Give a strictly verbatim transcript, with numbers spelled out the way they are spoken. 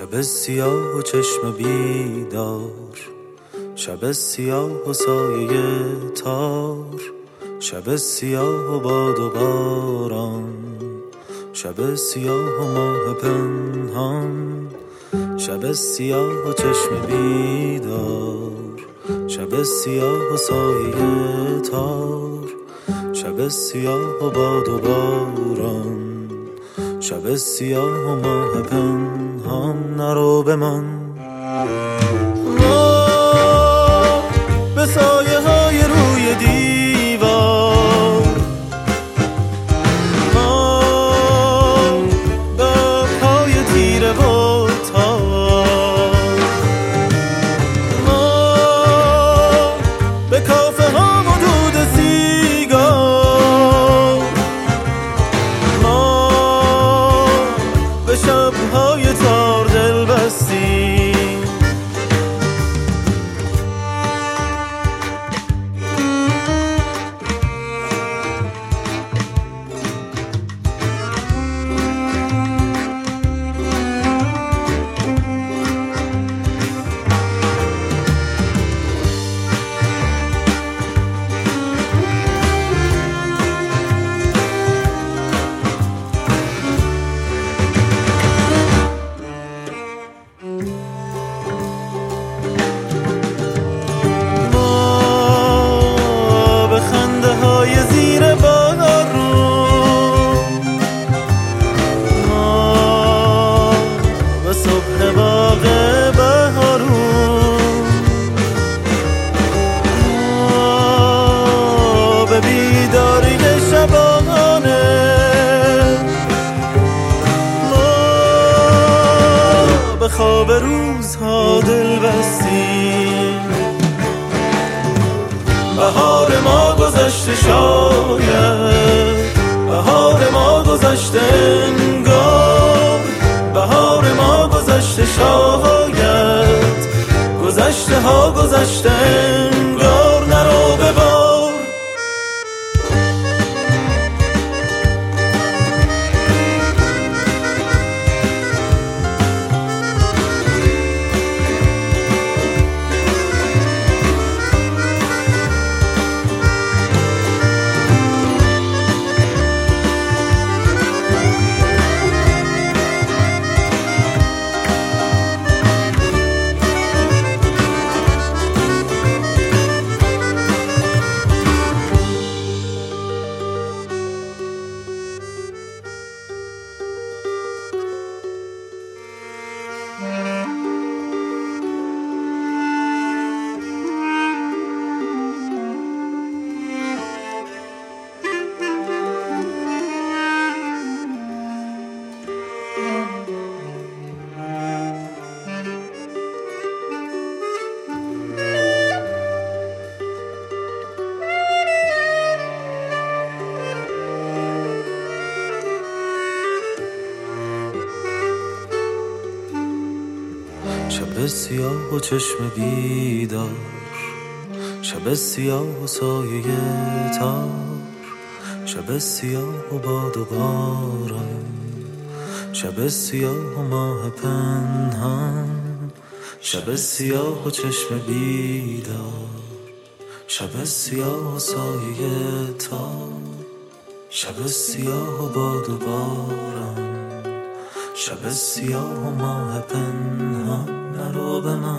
شب سیاه و چشم بیدار، شب سیاه و سایه تار، شب سیاه و باد و باران، شب سیاه و ماه پنهان، شب سیاه و چشم بیدار، شب سیاه و سایه تار، شب سیاه و باد و باران، شب سیاه و ماه پنهان. نرو بمان ما به سایه های روی دیوار، ما به پای تیره و تار، ما به کافه ها و دود سیگار، ما به شب‌های تار دل بستیم. به خواب روزها دل بستیم. بهار ما گذشته شاید، بهار ما گذشته انگار، بهار ما گذشته شاید، گذشته ها گذشته انگار. نرو ببار شب سیاه و چشم بیدار، شب سیاه و سایه تار، شب سیاه و باد و باران، شب سیاه و ماه پنهان، شب سیاه و چشم بیدار، شب سیاه و سایه تار، شب سیاه و باد و باران، شب سیاه و ماه پنهان. نرو به من